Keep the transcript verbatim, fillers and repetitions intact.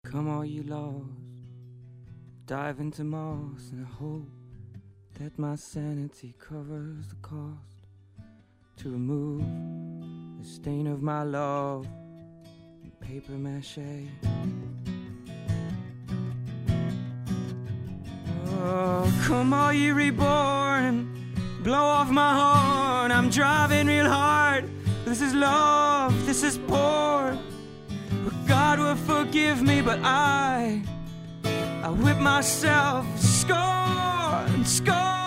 Come all you lost, dive into moss, and I hope that my sanity covers the cost to remove the stain of my love in paper mache. Oh, come all you reborn, blow off my horn. I'm driving real hard. This is love, this is porn. God will forgive me, but I, I whip myself, scorn, scorn.